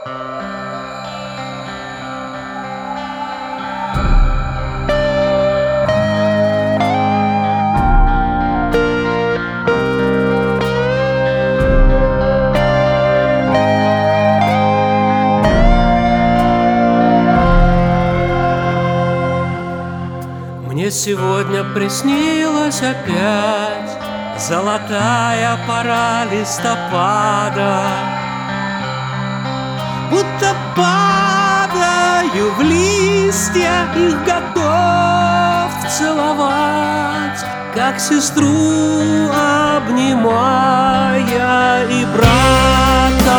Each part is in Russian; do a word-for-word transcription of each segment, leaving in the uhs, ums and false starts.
Мне сегодня приснилась опять золотая пора листопада, будто падаю в листья, их готов целовать, как сестру обнимая и брата.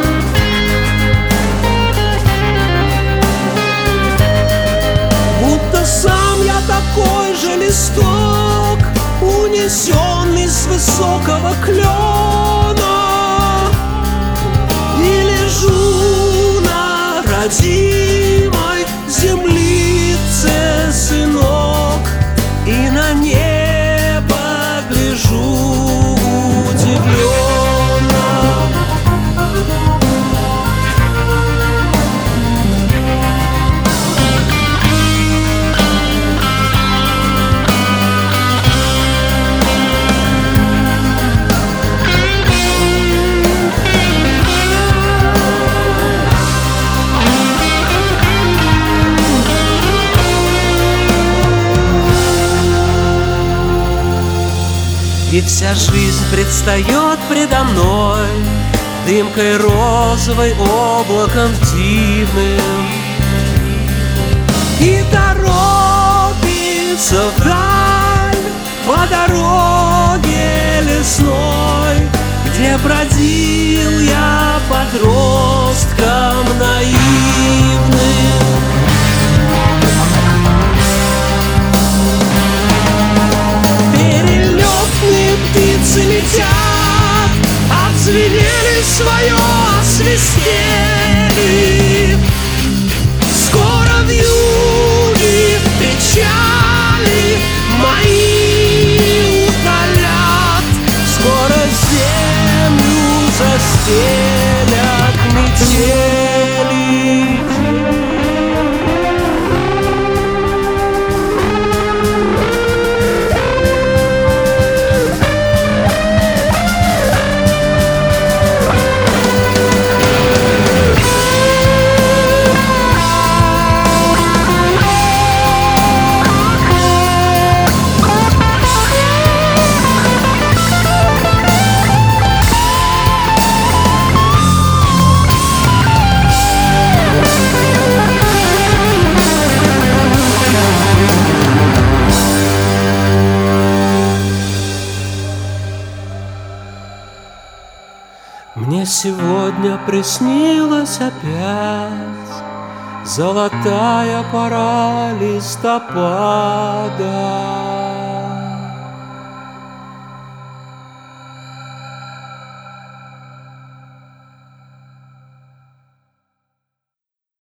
Будто сам я такой же листок, унесенный с высокого клена, и лежу на родимой землице, сынок, и на небо гляжу удивленно. И вся жизнь предстает предо мной дымкой розовой, облаком дивным, и торопится вдаль по дороге лесной, где бродил я подростком наивным. Птицы летят, отзвенели свое, освистели. Скоро вьюги печали мои утолят, скоро землю застелят метели. Мне сегодня приснилась опять золотая пора листопада.